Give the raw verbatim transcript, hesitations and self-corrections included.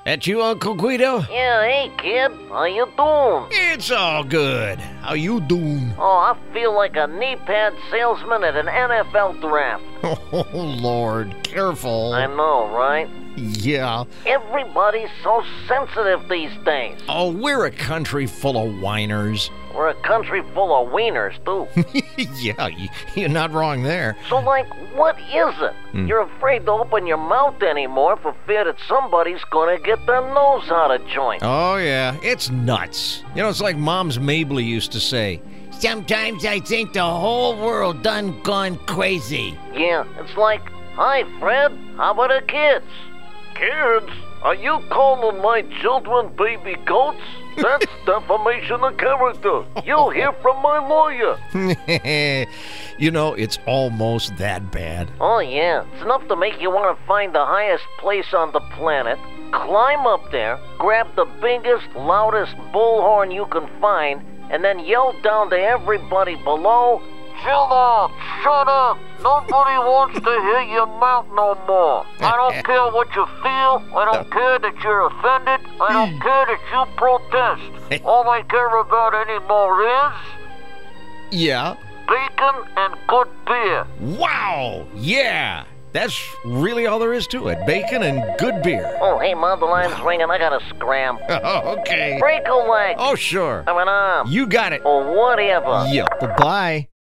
That you, Uncle Guido? Yeah, hey, kid. How you doing? It's all good. How you doing? Oh, I feel like a knee pad salesman at an N F L draft. Oh, Lord. Careful. I know, right? Yeah. Everybody's so sensitive these days. Oh, we're a country full of whiners. We're a country full of wieners, too. Yeah, you- you're not wrong there. So, like, what is it? Hmm. You're afraid to open your mouth anymore for fear that somebody's gonna get their nose out of joint. Oh, yeah. It's nuts. You know, it's like Mom's Mabley used to say, sometimes I think the whole world done gone crazy. Yeah, it's like, hi, Fred, how about the kids? Kids? Are you calling my children baby goats? That's defamation of character. You'll hear from my lawyer. You know, it's almost that bad. Oh, yeah. It's enough to make you want to find the highest place on the planet, climb up there, grab the biggest, loudest bullhorn you can find, and then yell down to everybody below, chill out, shut up. Nobody wants to hear your mouth no more. I don't care what you feel. I don't care that you're offended. I don't care that you protest. All I care about anymore is Yeah. bacon and good beer. Wow. Yeah. That's really all there is to it. Bacon and good beer. Oh, hey, Mom, the line's ringing. I gotta scram. Oh, okay. Break a leg. Oh, sure. Have an arm. You got it. Or whatever. Yep. Bye-bye.